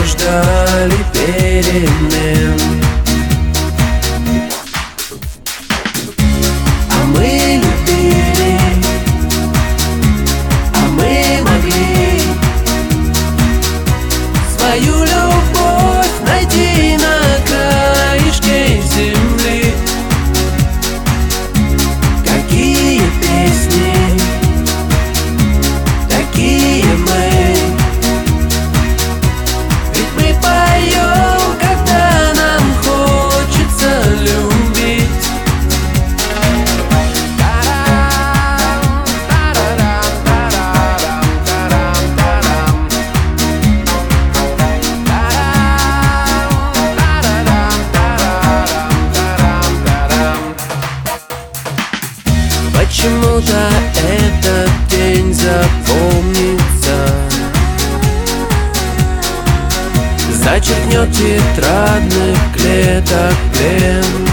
ждали перемен. А мы любили, а мы могли свою любовь найти на краешке земли. Какие песни, такие мы. Ведь мы поем, когда нам хочется любить. Почему-то этот день запомнится, зачеркнет тетрадных клеток плен.